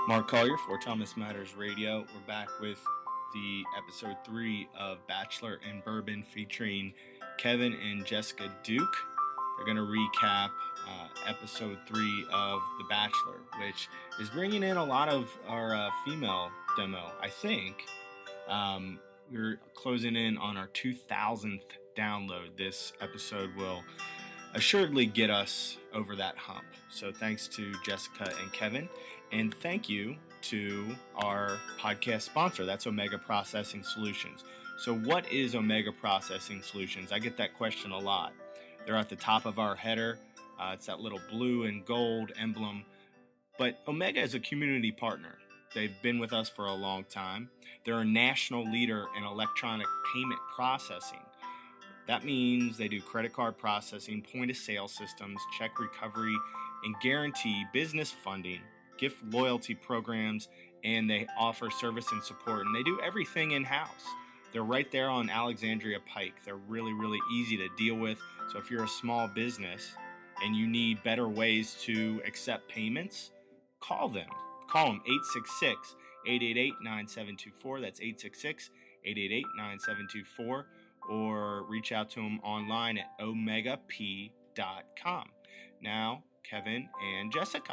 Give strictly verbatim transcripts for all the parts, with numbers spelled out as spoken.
Mark Collier for Thomas Matters Radio. We're back with the episode three of Bachelor and Bourbon featuring Kevin and Jessica Duke. They're going to recap uh, episode three of The Bachelor, which is bringing in a lot of our uh, female demo, I think. Um, we're closing in on our two thousandth download. This episode will assuredly get us over that hump. So thanks to Jessica and Kevin, and thank you to our podcast sponsor. That's Omega Processing Solutions. So what is Omega Processing Solutions? I get that question a lot. They're at the top of our header. Uh, it's that little blue and gold emblem. But Omega is a community partner. They've been with us for a long time. They're a national leader in electronic payment processing. That means they do credit card processing, point-of-sale systems, check recovery, and guarantee business funding, gift loyalty programs, and they offer service and support. And they do everything in-house. They're right there on Alexandria Pike. They're really, really easy to deal with. So if you're a small business and you need better ways to accept payments, call them. Call them eight six six, eight eight eight, nine seven two four. That's eight six six, eight eight eight, nine seven two four. Or reach out to them online at omega p dot com. Now, Kevin and Jessica.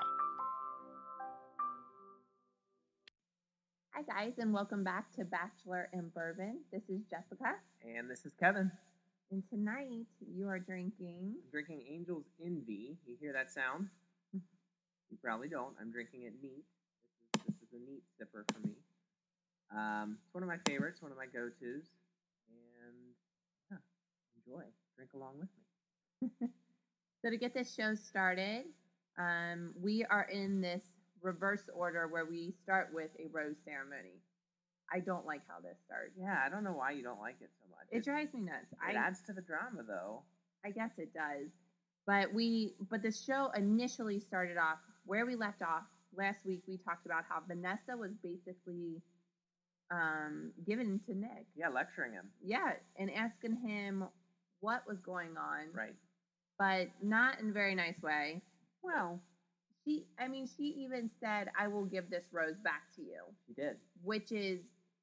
Hi, guys, and welcome back to Bachelor and Bourbon. This is Jessica. And this is Kevin. And tonight, you are drinking... I'm drinking Angel's Envy. You hear that sound? You probably don't. I'm drinking it neat. This is, this is a neat sipper for me. Um, it's one of my favorites, one of my go-tos. And, yeah, enjoy. Drink along with me. So to get this show started, um, we are in this reverse order where we start with a rose ceremony. I don't like how this starts. Yeah, I don't know why you don't like it so much. It, it drives me nuts. It I, adds to the drama, though. I guess it does. But we, but the show initially started off where we left off last week. We talked about how Vanessa was basically um, given to Nick. Yeah, lecturing him. Yeah, and asking him what was going on. Right. But not in a very nice way. Well, she, I mean, she even said, I will give this rose back to you. She did. Which is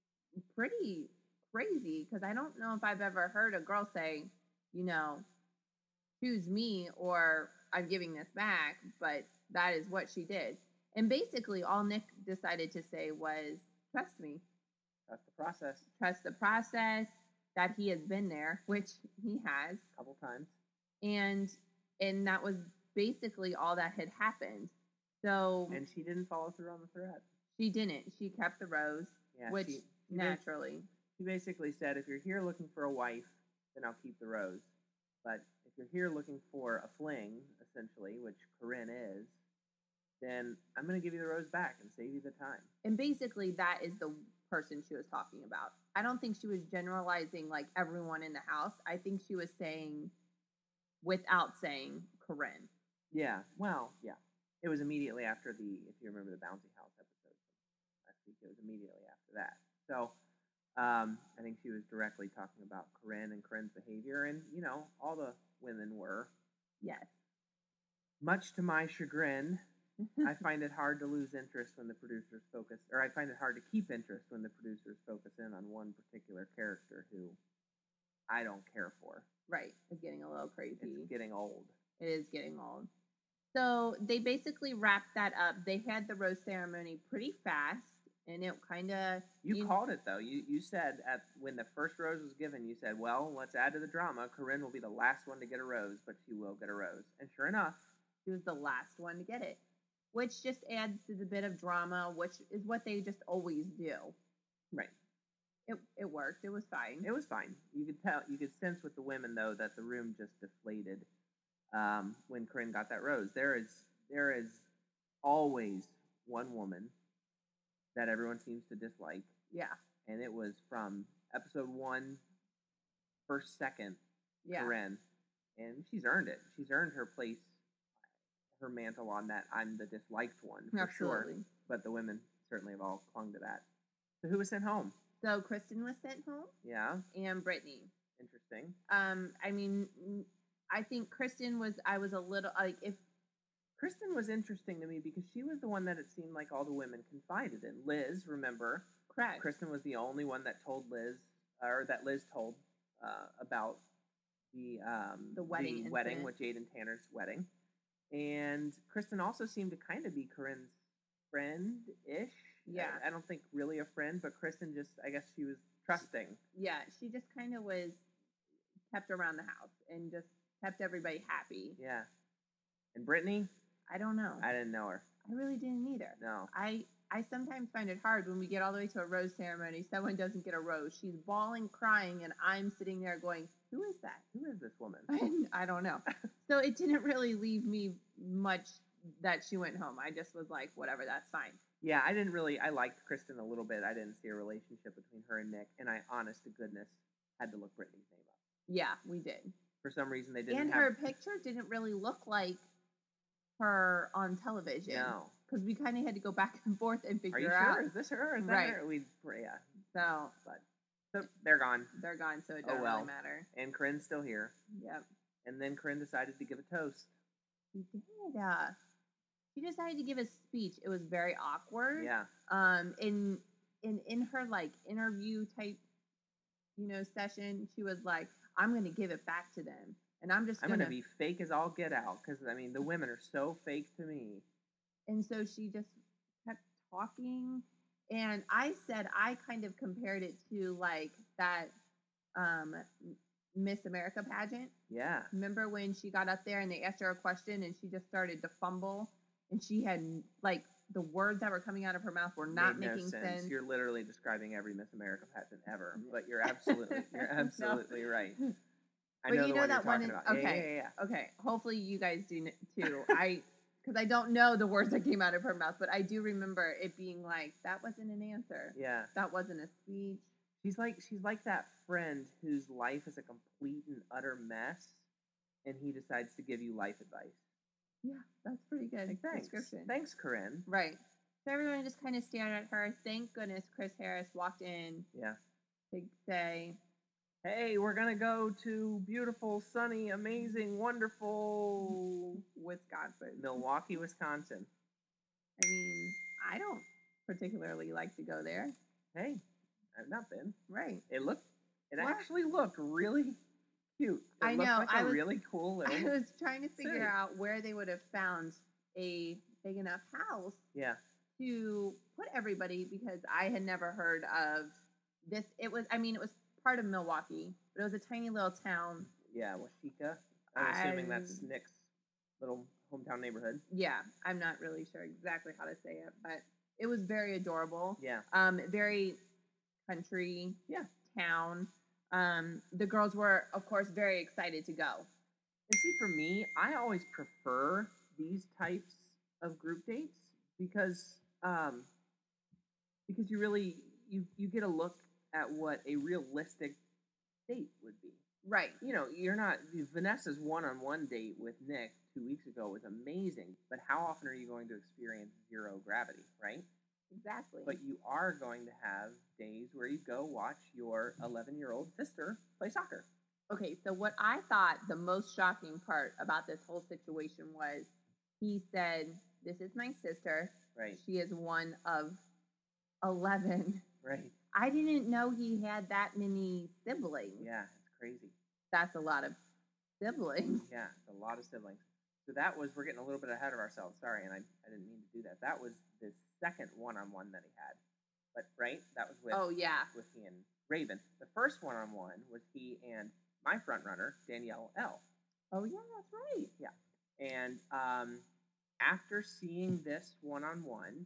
pretty crazy, because I don't know if I've ever heard a girl say, you know, choose me or I'm giving this back, but that is what she did. And basically all Nick decided to say was, trust me. Trust the process. Trust the process, that he has been there, which he has. A couple times. And and that was basically all that had happened. So And she didn't follow through on the threat. She didn't. She kept the rose, yeah, which she, she naturally. She basically said, if you're here looking for a wife, then I'll keep the rose. But if you're here looking for a fling, essentially, which Corinne is, then I'm going to give you the rose back and save you the time. And basically, that is the person she was talking about. I don't think she was generalizing like everyone in the house. I think she was saying, without saying Corinne. Yeah, well, yeah. It was immediately after the, if you remember the Bouncy House episode last week, it was immediately after that. So, um, I think she was directly talking about Corinne and Corinne's behavior, and, you know, all the women were. Yes. Much to my chagrin, I find it hard to lose interest when the producers focus, or I find it hard to keep interest when the producers focus in on one particular character who I don't care for. Right. It's getting a little crazy. It's getting old. It is getting old. So they basically wrapped that up. They had the rose ceremony pretty fast, and it kind of... You, you called it, though. You you said at when the first rose was given, you said, well, let's add to the drama. Corinne will be the last one to get a rose, but she will get a rose. And sure enough... She was the last one to get it, which just adds to the bit of drama, which is what they just always do. Right. It it worked. It was fine. It was fine. You could tell, you could sense with the women, though, that the room just deflated um, when Corinne got that rose. There is there is always one woman that everyone seems to dislike. Yeah. And it was from episode one, first, second, yeah. Corinne. And she's earned it. She's earned her place, her mantle on that I'm the disliked one, for Absolutely. sure. But the women certainly have all clung to that. So who was sent home? So Kristen was sent home. Yeah. And Brittany. Interesting. Um, I mean, I think Kristen was, I was a little, like, if Kristen was interesting to me because she was the one that it seemed like all the women confided in. Liz, remember, Correct. Kristen was the only one that told Liz, or that Liz told uh, about the um, The wedding wedding incident. with Jade and Tanner's wedding. And Kristen also seemed to kind of be Corinne's friend-ish. Yeah. I, I don't think really a friend, but Kristen just, I guess she was trusting. Yeah, she just kind of was kept around the house and just kept everybody happy. Yeah. And Brittany, I don't know. I didn't know her. I really didn't either. No. I I sometimes find it hard when we get all the way to a rose ceremony. Someone doesn't get a rose. She's bawling, crying, and I'm sitting there going, "Who is that? Who is this woman? I don't know." So it didn't really leave me much that she went home. I just was like, "Whatever, that's fine." Yeah, I didn't really. I liked Kristen a little bit. I didn't see a relationship between her and Nick, and I, honest to goodness, had to look Brittany's name up. Yeah, we did. For some reason, they didn't. And have... her picture didn't really look like her on television. No, because we kind of had to go back and forth and figure Are you out. sure? Is this her? Is that Right. her? We, yeah. So, But so they're gone, they're gone, so it Oh, doesn't well. really matter. and Corinne's still here. Yep. And then Corinne decided to give a toast. She did. Uh, she decided to give a speech. It was very awkward. Yeah, Um, in in in her like interview type, you know, session, she was like, "I'm going to give it back to them, and I'm just I'm going gonna be fake as all get out because I mean the women are so fake to me. And so she just kept talking. And I said I kind of compared it to like that um, Miss America pageant. Yeah, Remember when she got up there and they asked her a question and she just started to fumble and she had like the words that were coming out of her mouth were not made no making sense. sense. You're literally describing every Miss America pageant ever, but you're absolutely, you're No. absolutely right. I But know you the know one that you're one talking in- about. Yeah, okay. yeah, yeah, yeah. Okay, hopefully you guys do n- too. I because I don't know the words that came out of her mouth, but I do remember it being like that wasn't an answer. Yeah. That wasn't a speech. She's like she's like that friend whose life is a complete and utter mess, and he decides to give you life advice. Yeah, that's pretty good Like, thanks, description. thanks, Corinne. Right. So everyone just kind of stared at her. Thank goodness Chris Harris walked in Yeah. to say, Hey, we're gonna go to beautiful, sunny, amazing, wonderful Wisconsin. Milwaukee, Wisconsin. I mean, I don't particularly like to go there. Hey, I've not been. Right. It looked. It What? actually looked really cute. It I looked know, Like a I was- really cool little. I was trying to figure city. out where they would have found a big enough house Yeah. to put everybody because I had never heard of this. It was, I mean, it was part of Milwaukee, but it was a tiny little town. Yeah. Washika. I'm assuming that's I- Nick's little hometown neighborhood. Yeah, I'm not really sure exactly how to say it, but it was very adorable. Yeah. Um, very country Yeah. town. Um, the girls were, of course, very excited to go. And see, for me, I always prefer these types of group dates because um, because you really you you get a look at what a realistic date would be. Right. You know, you're not Vanessa's one-on-one date with Nick two weeks ago was amazing, but how often are you going to experience zero gravity, right? Exactly. But you are going to have days where you go watch your eleven-year-old sister play soccer. Okay, so what I thought the most shocking part about this whole situation was he said, "This is my sister. Right, She is one of eleven." right. I didn't know he had that many siblings. Yeah, it's crazy. That's a lot of siblings. Yeah, it's a lot of siblings. So that was, we're getting a little bit ahead of ourselves. Sorry, and I, I didn't mean to do that. That was the second one-on-one that he had. But, right, that was with, Oh, yeah. with he and Raven. The first one-on-one was he and my front runner, Danielle L. Oh, yeah, that's right. And um, after seeing this one-on-one,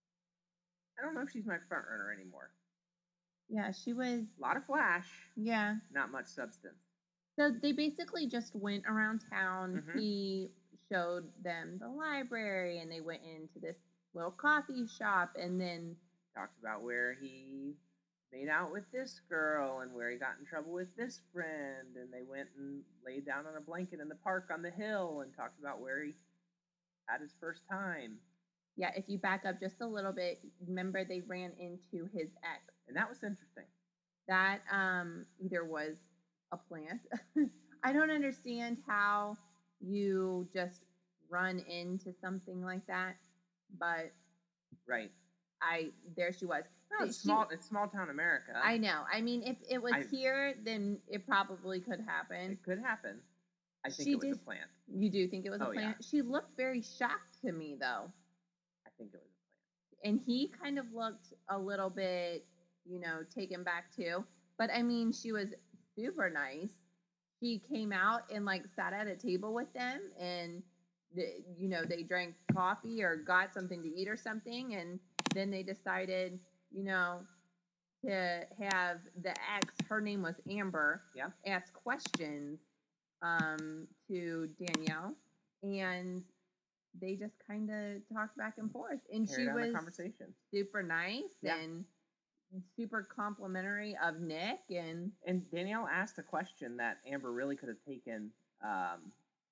I don't know if she's my front runner anymore. Yeah, she was, A lot of flash, yeah. not much substance. So they basically just went around town. Mhm. He showed them the library and they went into this little coffee shop and then Talked about where he made out with this girl and where he got in trouble with this friend, and they went and laid down on a blanket in the park on the hill and talked about where he had his first time. yeah, if you back up just a little bit, remember they ran into his ex. And that was interesting. That um either was a plant. I don't understand how you just run into something like that, but Right. I there she was. No, Th- it's she- small. It's small town America. I know. I mean, if it was I- here, then it probably could happen. It could happen. I think She it was a did- plant. You do think it was Oh, a yeah. plant? She looked very shocked to me, though. I think it was a plant. And he kind of looked a little bit, you know, taken back too. But I mean, she was super nice. She came out and like sat at a table with them, and the, you know, they drank coffee or got something to eat or something, and then they decided, you know, to have the ex, her name was Amber, Yeah. ask questions um, to Danielle, and they just kind of talked back and forth, and Carried she on was the conversation. super nice Yeah. and super complimentary of Nick, and And Danielle asked a question that Amber really could have taken um,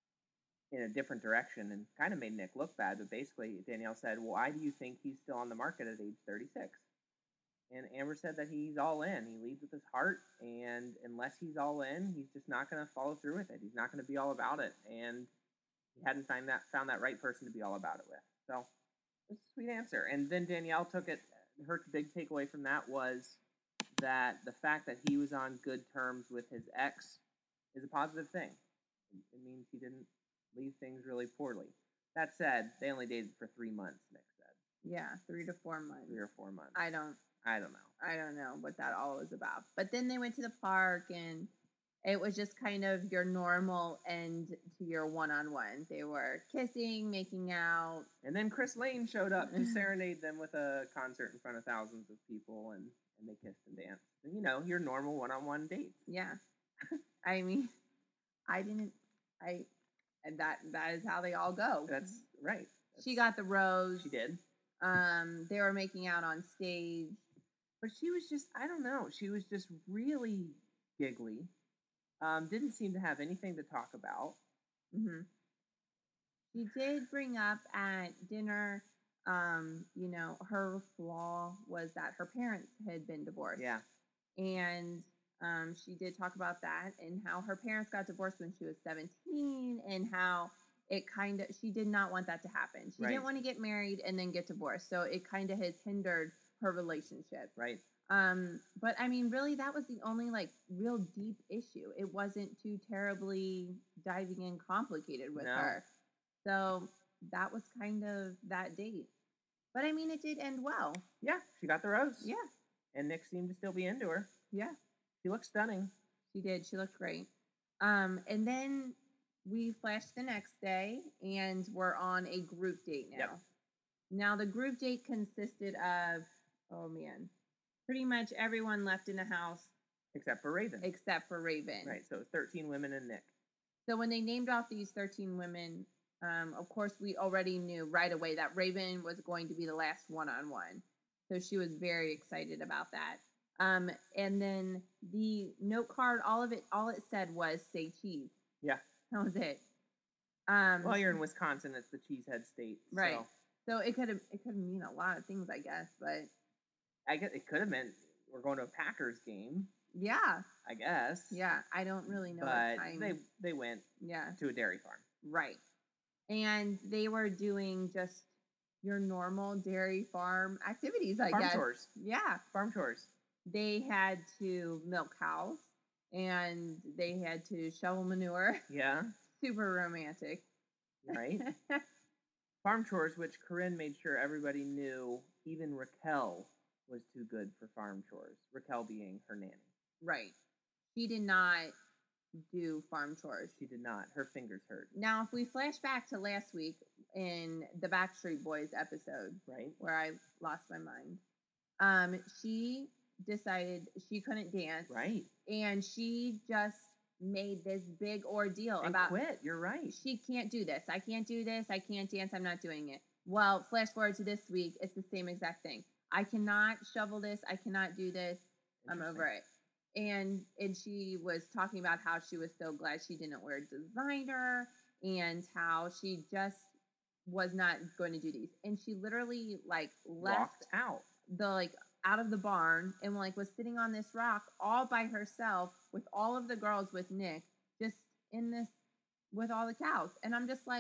in a different direction and kind of made Nick look bad. But basically, Danielle said, "Why do you think he's still on the market at age thirty-six?" And Amber said that he's all in. He leads with his heart, and unless he's all in, he's just not going to follow through with it. He's not going to be all about it, and he hadn't found that found that right person to be all about it with. So, it's a sweet answer. And then Danielle took it. Her big takeaway from that was that the fact that he was on good terms with his ex is a positive thing. It means he didn't leave things really poorly. That said, they only dated for three months, Nick said. yeah, three to four months. Three or four months. I don't, I don't know. I don't know what that all was about. But then they went to the park, and it was just kind of your normal end to your one-on-one. They were kissing, making out. And then Chris Lane showed up to serenade them with a concert in front of thousands of people, and, and they kissed and danced. And, you know, your normal one-on-one dates. Yeah, I mean, I didn't. I and that that is how they all go. That's right. She got the rose. She did. Um, they were making out on stage. But she was just, I don't know, she was just really giggly. Um, didn't seem to have anything to talk about. hmm She did bring up at dinner, um, you know, her flaw was that her parents had been divorced. Yeah. And um, she did talk about that and how her parents got divorced when she was seventeen, and how it kind of, she did not want that to happen. She Right. didn't want to get married and then get divorced. So it kind of has hindered her relationship. Right. Um, but I mean, really, that was the only like real deep issue. It wasn't too terribly diving in complicated with No. her. So that was kind of that date. But I mean, it did end well. Yeah, she got the rose. Yeah, And Nick seemed to still be into her. yeah, She looked stunning. she did. She looked great. Um, and then we flashed the next day, and we're on a group date now. Yep. Now, the group date consisted of, oh man, pretty much everyone left in the house Except for Raven. except for Raven. Right, so it was thirteen women and Nick. So when they named off these thirteen women, um, of course, we already knew right away that Raven was going to be the last one-on-one. So she was very excited about that. Um, and then the note card, all of it, all it said was "say cheese." Yeah. That was it. Um, Well, you're in Wisconsin. It's the cheesehead state. right. So So it could have it could mean a lot of things, I guess. But I guess it could have meant we're going to a Packers game. yeah, I guess. yeah, I don't really know. But what time. they they went yeah. to a dairy farm. Right. And they were doing just your normal dairy farm activities, I Farm guess. chores. Yeah. Farm chores. They had to milk cows, and they had to shovel manure. Yeah. Super romantic. Right. Farm chores, which Corinne made sure everybody knew, even Raquel was too good for farm chores. Raquel being her nanny. Right. She did not do farm chores. She did not. Her fingers hurt. Now, if we flash back to last week in the Backstreet Boys episode, Right? where I lost my mind, um, she decided she couldn't dance. Right. And she just made this big ordeal And about quit. You're right. she can't do this. I can't do this. I can't dance. I'm not doing it. Well, flash forward to this week, it's the same exact thing. I cannot shovel this. I cannot do this. I'm over it. And and she was talking about how she was so glad she didn't wear designer, and how she just was not going to do these. And she literally like left Walked out. the like out of the barn and like was sitting on this rock all by herself with all of the girls with Nick, just in this with all the cows. And I'm just like,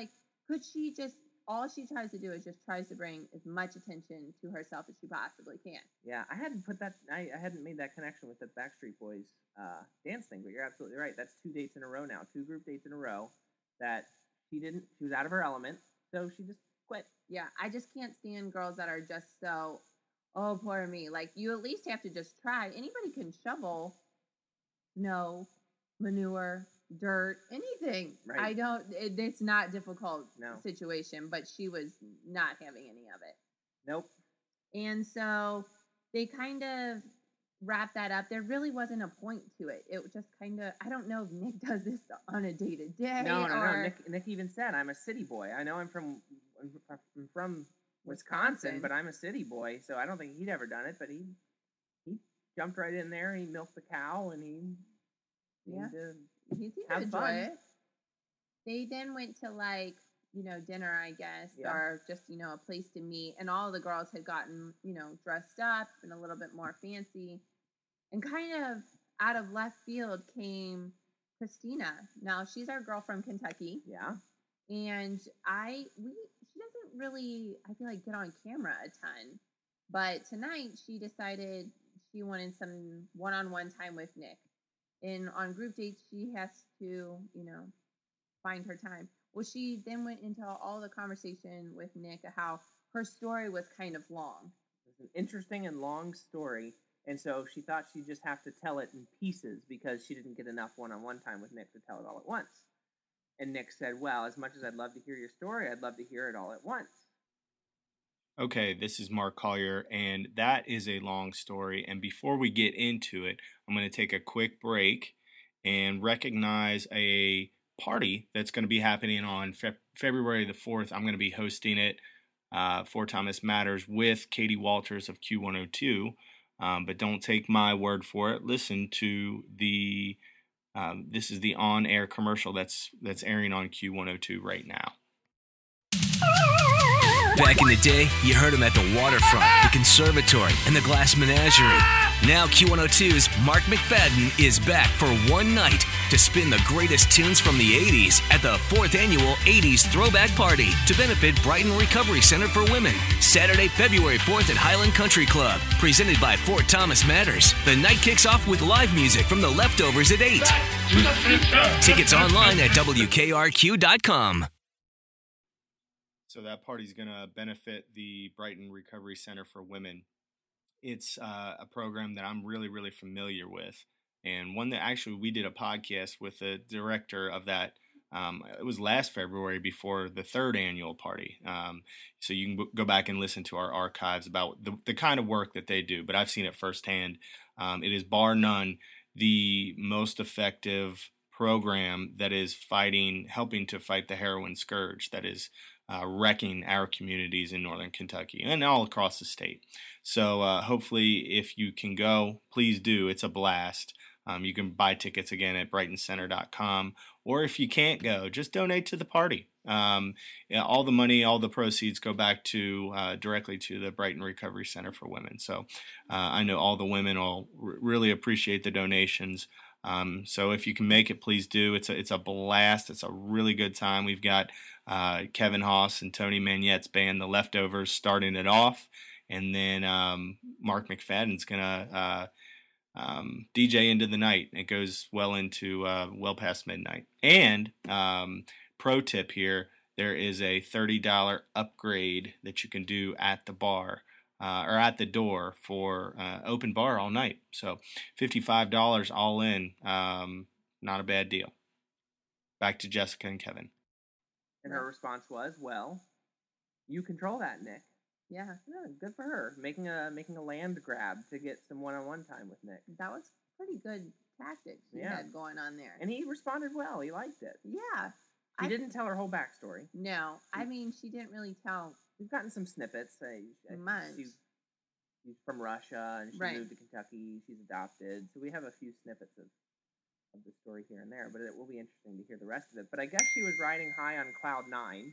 could she just, all she tries to do is just tries to bring as much attention to herself as she possibly can. Yeah, I hadn't put that, I, I hadn't made that connection with the Backstreet Boys uh, dance thing, but you're absolutely right. That's two dates in a row now, two group dates in a row that she didn't, she was out of her element, so she just quit. Yeah, I just can't stand girls that are just so, oh, poor me. Like, you at least have to just try. Anybody can shovel snow, manure, dirt, anything. Right. I don't, it, it's not difficult No. situation, but she was not having any of it. Nope. And so they kind of wrapped that up. There really wasn't a point to it. It just kind of, I don't know if Nick does this on a day to day. No, no, or, no. Nick, Nick even said, I'm a city boy. I know I'm from, I'm from Wisconsin, Wisconsin, but I'm a city boy, so I don't think he'd ever done it, but he, he jumped right in there, he milked the cow, and he, Yeah. he did He seemed have to enjoy fun. it. They then went to like, you know, dinner, I guess, Yeah. or just, you know, a place to meet. And all the girls had gotten, you know, dressed up and a little bit more fancy. And kind of out of left field came Christina. Now, she's our girl from Kentucky. Yeah. And I, we, she doesn't really, I feel like, get on camera a ton. But tonight she decided she wanted some one-on-one time with Nick. And on group dates, she has to, you know, find her time. Well, she then went into all the conversation with Nick, how her story was kind of long. It's an interesting and long story, and so she thought she'd just have to tell it in pieces because she didn't get enough one-on-one time with Nick to tell it all at once. And Nick said, well, as much as I'd love to hear your story, I'd love to hear it all at once. Okay, this is Mark Collier, and that is a long story. And before we get into it, I'm going to take a quick break and recognize a party that's going to be happening on Fe- February the fourth. I'm going to be hosting it uh, for Thomas Matters with Katie Walters of Q one oh two. Um, but don't take my word for it. Listen to the, um, this is the on-air commercial that's that's airing on Q one oh two right now. Back in the day, you heard him at the waterfront, the conservatory, and the Glass Menagerie. Now Q one oh two's Mark McFadden is back for one night to spin the greatest tunes from the eighties at the fourth annual eighties Throwback Party to benefit Brighton Recovery Center for Women. Saturday, February fourth at Highland Country Club, presented by Fort Thomas Matters. The night kicks off with live music from the Leftovers at eight. Tickets online at W K R Q dot com. So that party is going to benefit the Brighton Recovery Center for Women. It's uh, a program that I'm really, really familiar with, and one that actually we did a podcast with the director of that. Um, it was last February before the third annual party. Um, so you can b- go back and listen to our archives about the, the kind of work that they do, but I've seen it firsthand. Um, it is bar none the most effective program that is fighting, helping to fight the heroin scourge that is Uh, wrecking our communities in northern Kentucky and all across the state. So uh, hopefully if you can go, please do. It's a blast. Um, you can buy tickets again at brighton center dot com, or if you can't go, just donate to the party. Um, yeah, all the money, all the proceeds go back to uh, directly to the Brighton Recovery Center for Women. So uh, I know all the women will r- really appreciate the donations. Um, so if you can make it, please do. It's a, it's a blast. It's a really good time. We've got uh, Kevin Haas and Tony Manette's band, The Leftovers, starting it off. And then um, Mark McFadden's going to uh, um, D J into the night. It goes well into uh, well past midnight. And um, pro tip here, there is a thirty dollars upgrade that you can do at the bar. Uh, or at the door for uh, open bar all night. So fifty-five dollars all in, um, not a bad deal. Back to Jessica and Kevin. And her response was, well, you control that, Nick. Yeah, Yeah, good for her. Making a making a land grab to get some one-on-one time with Nick. that was pretty good tactics she Yeah. had going on there. And he responded well. He liked it. yeah. He I- didn't tell her whole backstory. No, I mean, she didn't really tell We've gotten some snippets. Uh, I- much. She's, she's from Russia, and she Right. moved to Kentucky. She's adopted. So we have a few snippets of, of the story here and there, but it will be interesting to hear the rest of it. But I guess she was riding high on cloud nine,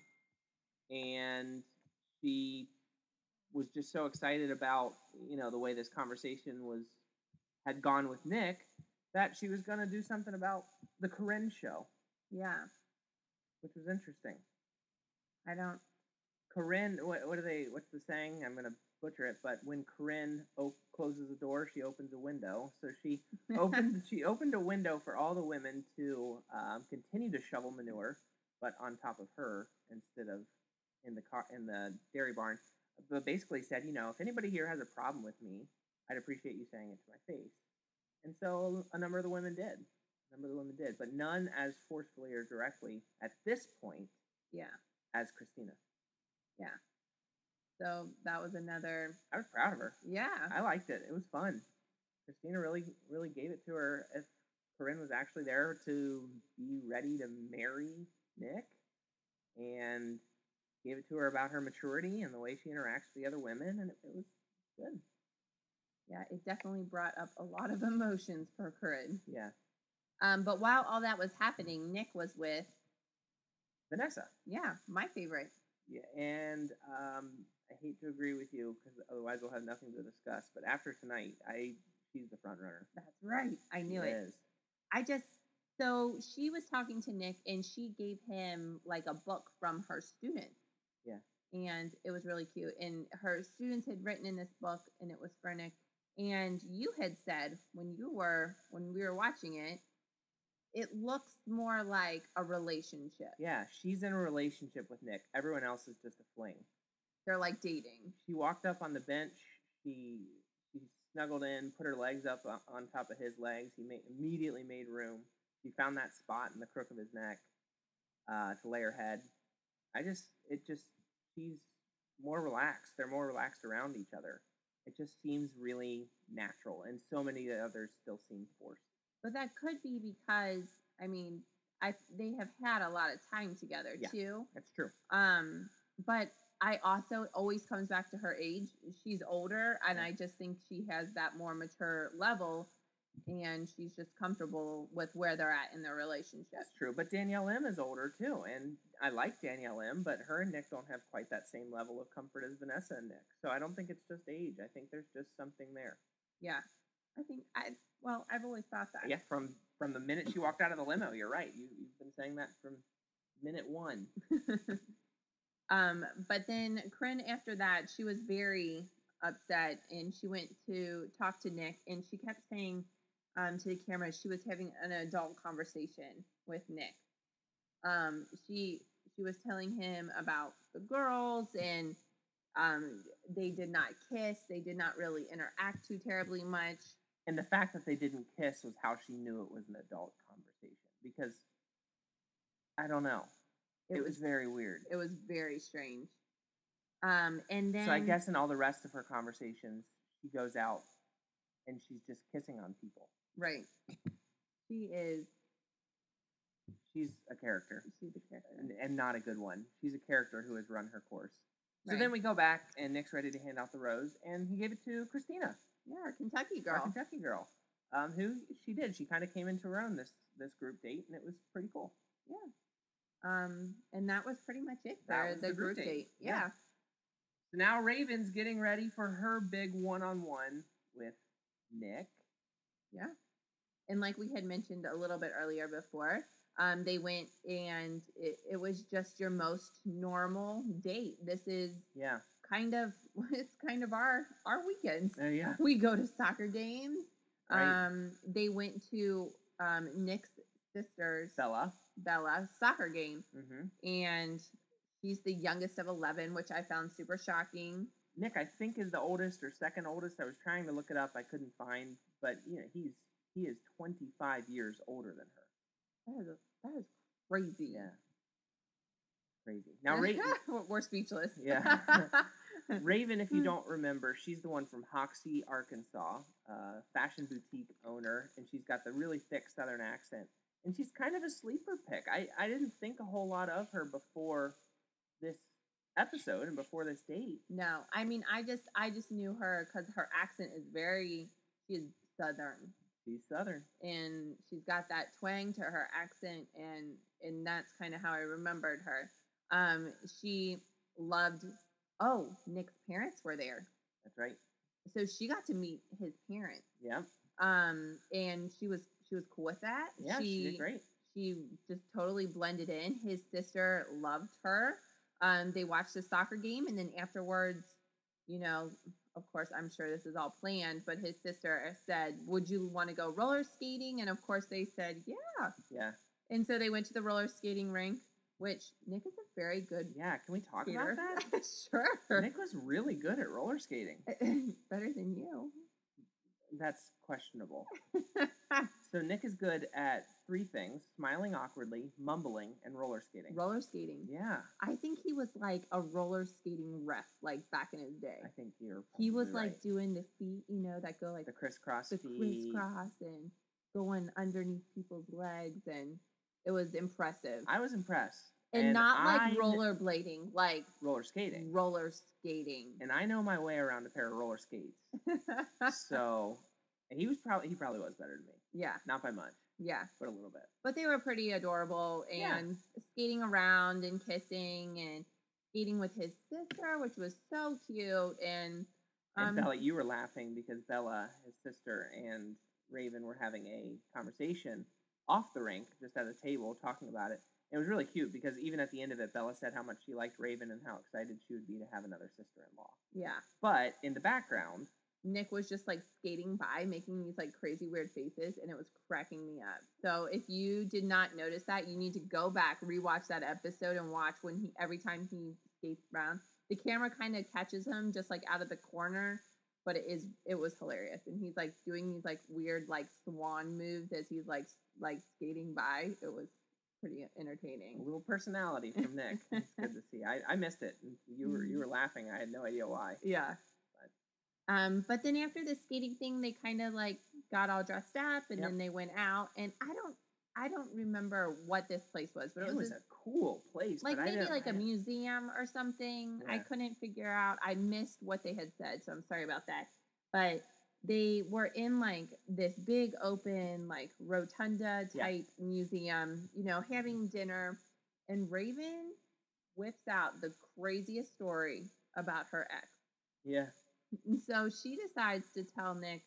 and she was just so excited about, you know, the way this conversation was had gone with Nick that she was going to do something about the Corinne show, Yeah. which was interesting. I don't. Corinne, what, what are they? What's the saying? I'm gonna butcher it, but when Corinne o- closes a door, she opens a window. So she opened she opened a window for all the women to um, continue to shovel manure, but on top of her instead of in the car in the dairy barn. But basically said, you know, if anybody here has a problem with me, I'd appreciate you saying it to my face. And so a number of the women did. A number of the women did, but none as forcefully or directly at this point Yeah. as Christina. Yeah. So that was another. I was proud of her. Yeah. I liked it. It was fun. Christina really, really gave it to her. If Corinne was actually there to be ready to marry Nick, and gave it to her about her maturity and the way she interacts with the other women, and it, it was good. Yeah, it definitely brought up a lot of emotions for Corinne. Yeah. Um, but while all that was happening, Nick was with Vanessa. Yeah, my favorite. Yeah, and um, I hate to agree with you because otherwise we'll have nothing to discuss. But after tonight, I she's the front runner. That's right. I knew She it. is. I just so she was talking to Nick and she gave him like a book from her students. Yeah. And it was really cute. And her students had written in this book and it was for Nick. And you had said when you were when we were watching it, it looks more like a relationship. Yeah, she's in a relationship with Nick. Everyone else is just a fling. They're like dating. She walked up on the bench. She she snuggled in, put her legs up on, on top of his legs. He made, immediately made room. She found that spot in the crook of his neck uh, to lay her head. I just, it just, she's more relaxed. They're more relaxed around each other. It just seems really natural, and so many of the others still seem forced. But that could be because I mean, I they have had a lot of time together Yeah, too. That's true. Um, but I also always comes back to her age. She's older, and Yeah. I just think she has that more mature level, and she's just comfortable with where they're at in their relationship. That's true. But Danielle M is older too, and I like Danielle M, but her and Nick don't have quite that same level of comfort as Vanessa and Nick. So I don't think it's just age. I think there's just something there. Yeah, I think I well, I've always thought that. Yeah, from from the minute she walked out of the limo, you're right. You you've been saying that from minute one. Um, but then Corinne, after that, she was very upset and she went to talk to Nick and she kept saying um, to the camera she was having an adult conversation with Nick. Um, she she was telling him about the girls and um, they did not kiss. They did not really interact too terribly much. And the fact that they didn't kiss was how she knew it was an adult conversation. Because I don't know. It, it was, was very weird. It was very strange. Um, and then so I guess in all the rest of her conversations, she goes out and she's just kissing on people. Right. She is. She's a character. She's a character. And, and not a good one. She's a character who has run her course. So Right. then we go back and Nick's ready to hand out the rose and he gave it to Christina. Yeah, our Kentucky girl. Our Kentucky girl. Um, who she did. She kind of came into her own this, this group date and it was pretty cool. Yeah. Um, and that was pretty much it for That was the, the group group date. date. Yeah. Yeah. So now Raven's getting ready for her big one-on-one with Nick. Yeah. And like we had mentioned a little bit earlier before, um, they went and it, it was just your most normal date. This is Yeah. kind of it's kind of our our weekends. Uh, yeah. We go to soccer games. Right. Um, they went to um, Nick's sister's Bella. Bella soccer game, Mm-hmm. and she's the youngest of eleven, which I found super shocking. Nick, I think, is the oldest or second oldest. I was trying to look it up. I couldn't find. But, you know, he's he is twenty-five years older than her. That is that is crazy. Yeah. Crazy. Now, Raven. We're speechless. Yeah. Raven, if you don't remember, she's the one from Hoxie, Arkansas, uh, fashion boutique owner, and she's got the really thick Southern accent. And she's kind of a sleeper pick. I, I didn't think a whole lot of her before this episode and before this date. No, I mean, I just I just knew her because her accent is very, she is Southern. She's Southern. And she's got that twang to her accent, and and that's kind of how I remembered her. Um, she loved, oh, Nick's parents were there. That's right. So she got to meet his parents. Yeah. Um, and she was she was cool with that. Yeah, she, she did great. She just totally blended in. His sister loved her. Um, they watched the soccer game, and then afterwards, you know, of course, I'm sure this is all planned, but his sister said, "Would you want to go roller skating?" And of course, they said, "Yeah." Yeah. And so they went to the roller skating rink, which Nick is a very good Yeah, can we talk skater. about that? Sure. Nick was really good at roller skating. Better than you. That's questionable. So Nick is good at three things: smiling awkwardly, mumbling, and roller skating. Roller skating. Yeah, I think he was like a roller skating ref, like back in his day. I think you're He was probably like right. doing the feet, you know, that go like the crisscross the feet. crisscross and going underneath people's legs, and it was impressive. I was impressed. and, not like I kn- rollerblading, like roller skating. roller skating. And I know my way around a pair of roller skates. So he was probably he probably was better than me. yeah, Not by much, yeah. but a little bit. But they were pretty adorable Yeah. and skating around and kissing and skating with his sister, which was so cute. And And um, Bella, you were laughing because Bella, his sister, and Raven were having a conversation off the rink, just at a table, talking about it. It was really cute because even at the end of it, Bella said how much she liked Raven and how excited she would be to have another sister-in-law. yeah, But in the background, Nick was just like skating by, making these like crazy weird faces, and it was cracking me up. So if you did not notice that, you need to go back, rewatch that episode, and watch when he every time he skates around. The camera kind of catches him just like out of the corner, but it is it was hilarious, and he's like doing these like weird like swan moves as he's like like skating by. It was pretty a entertaining. little personality from Nick. It's good to see. I, I missed it. You were you were laughing. I had no idea why. Yeah. Um, but then after the skating thing, they kind of like got all dressed up, and Yep. then they went out. And I don't, I don't remember what this place was, but it, It was, was this- a cool place. like but I maybe didn't- like a I- museum or something. I Yeah. couldn't figure out. I missed what they had said, so I'm sorry about that. But they were in like this big open like rotunda Yeah. type museum, you know, having dinner, and Raven whips out the craziest story about her ex. Yeah. And so she decides to tell Nick,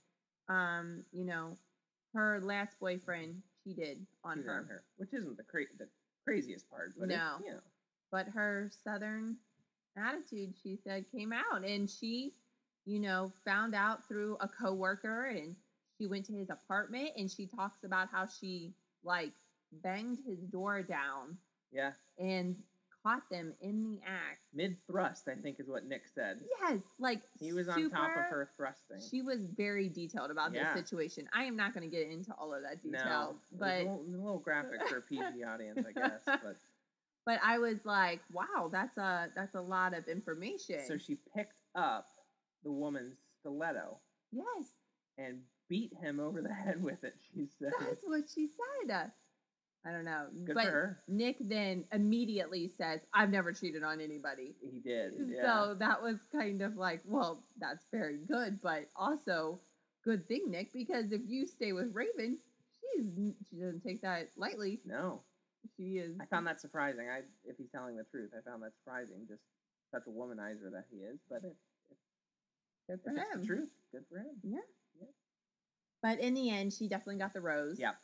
um, you know, her last boyfriend cheated on cheated her. on her, which isn't the cra- the craziest part, but No. it, you know, But her southern attitude, she said, came out, and she, you know, found out through a coworker, and she went to his apartment, and she talks about how she like banged his door down yeah, and caught them in the act. mid thrust, I think is what Nick said. Yes, like He was on top of super- her thrusting. She was very detailed about Yeah. this situation. I am not going to get into all of that detail, no, it was but a little, a little graphic for a P G audience, I guess. But but I was like, wow, that's a that's a lot of information. so she picked up the woman's stiletto yes, and beat him over the head with it. She said, that's what she said. I don't know, "Good but for her." Nick then immediately says, "I've never cheated on anybody." He did. Yeah. So that was kind of like, well, that's very good, but also good thing, Nick, because if you stay with Raven, she's she doesn't take that lightly. no, She is. I found that surprising. I, if he's telling the truth, I found that surprising. Just such a womanizer that he is. But if, if, Good for if it's him. the truth, good for him. Yeah. Yeah. But in the end, she definitely got the rose. Yep.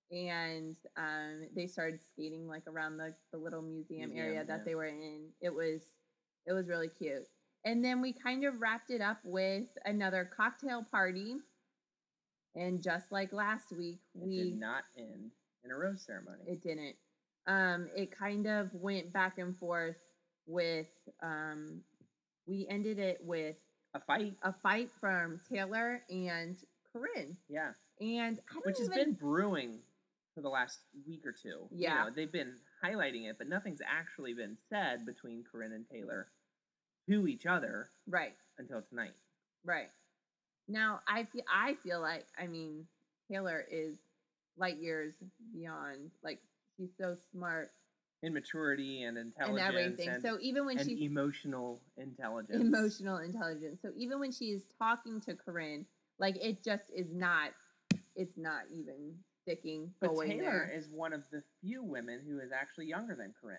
And um, they started skating like around the, the little museum, Museum, area that yeah. they were in. It was it was really cute. And then we kind of wrapped it up with another cocktail party. And just like last week, It we did not end in a rose ceremony. it didn't. Um, it kind of went back and forth with um, we ended it with a fight. a fight from Taylor and Corinne. Yeah. And I don't Which has even, been brewing for the last week or two. You Yeah. know, they've been highlighting it, but nothing's actually been said between Corinne and Taylor to each other right, until tonight. right. Now I feel I feel like I mean Taylor is light years beyond. Like she's so smart In maturity and and intelligence everything. and, so even when and she's emotional intelligence. emotional intelligence, so even when she is talking to Corinne, like it just is not. It's not even sticking. But going Taylor there. is one of the few women who is actually younger than Corinne.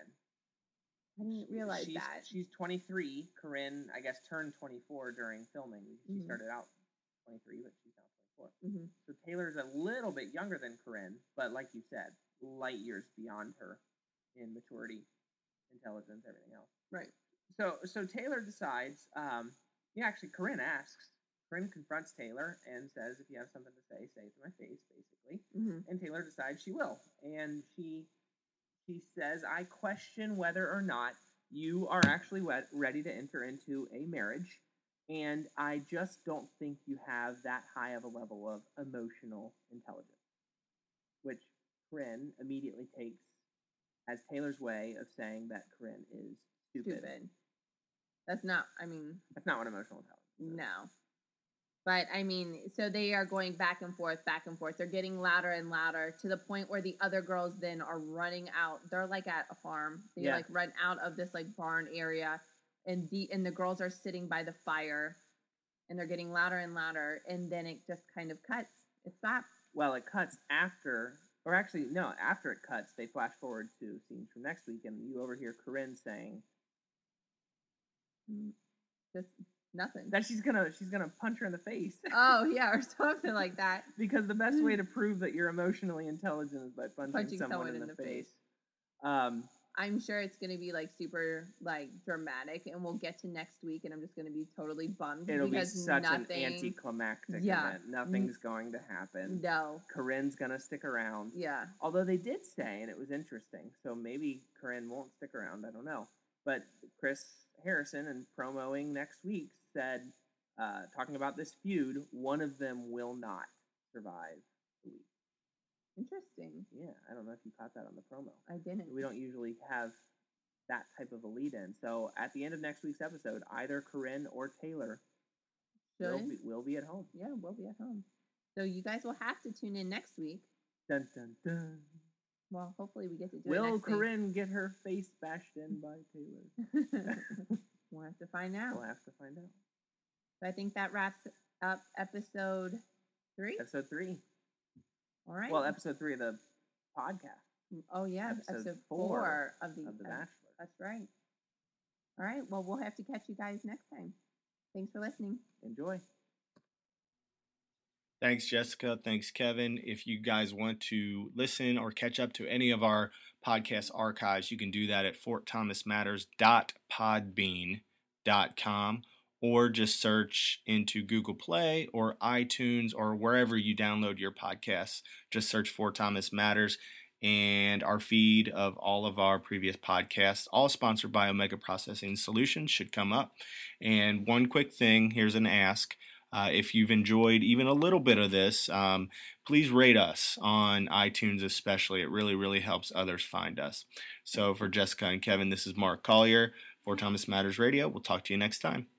I didn't realize she's, that. She's twenty-three. Corinne, I guess, turned twenty-four during filming. She Mhm. started out twenty-three, but she's now twenty-four. hmm So Taylor's a little bit younger than Corinne, but like you said, light years beyond her in maturity, intelligence, everything else. Right. So so Taylor decides. Um, yeah, actually, Corinne asks. Corinne confronts Taylor and says, "If you have something to say, say it to my face," basically. Mm-hmm. And Taylor decides she will, and she she says, "I question whether or not you are actually wet, ready to enter into a marriage, and I just don't think you have that high of a level of emotional intelligence," which Corinne immediately takes as Taylor's way of saying that Corinne is stupid. Stupid. That's not, I mean... That's not what emotional intelligence is. No. But, I mean, so they are going back and forth, back and forth. They're getting louder and louder to the point where the other girls then are running out. They're, like, at a farm. They, Yeah. like, run out of this, like, barn area. And the and the girls are sitting by the fire. And they're getting louder and louder. And then it just kind of cuts. It stops. Well, it cuts after... Or actually, no, after it cuts, they flash forward to scenes from next week. And you overhear Corinne saying... Just nothing. That she's gonna she's gonna punch her in the face. Oh, yeah, or something like that. Because the best way to prove that you're emotionally intelligent is by punching, Punching someone, someone in, in the, the face. face. Um, I'm sure it's going to be, like, super, like, dramatic, and we'll get to next week, and I'm just going to be totally bummed. It'll be because such nothing, an anticlimactic Yeah. event. Nothing's going to happen. No. Corinne's gonna stick around. Yeah. Although they did say, and it was interesting, so maybe Corinne won't stick around, I don't know. But Chris Harrison, in promoing next week, said, uh, talking about this feud, one of them will not survive the week. Interesting. Yeah, I don't know if you caught that on the promo. I didn't. We don't usually have that type of a lead-in. So at the end of next week's episode, either Corinne or Taylor will Should? be, will be at home. Yeah, we'll be at home. So you guys will have to tune in next week. Dun, dun, dun. Well, hopefully we get to do it Will next Corinne get her face bashed in by Taylor? week. We'll have to find out. We'll have to find out. So I think that wraps up episode three. Episode three. All right. Well, episode three of the podcast oh, yeah. episode Episode, four four, of the, of The uh, Bachelor. That's right. All right. Well, we'll have to catch you guys next time. Thanks for listening. Enjoy. Thanks, Jessica. Thanks, Kevin. If you guys want to listen or catch up to any of our podcast archives, you can do that at fort thomas matters dot podbean dot com or just search into Google Play or iTunes or wherever you download your podcasts. Just search Fort Thomas Matters, and our feed of all of our previous podcasts, all sponsored by Omega Processing Solutions, should come up. And one quick thing, here's an ask. Uh, if you've enjoyed even a little bit of this, um, please rate us on iTunes especially. It really, really helps others find us. So for Jessica and Kevin, this is Mark Collier, Fort Thomas Matters Radio. We'll talk to you next time.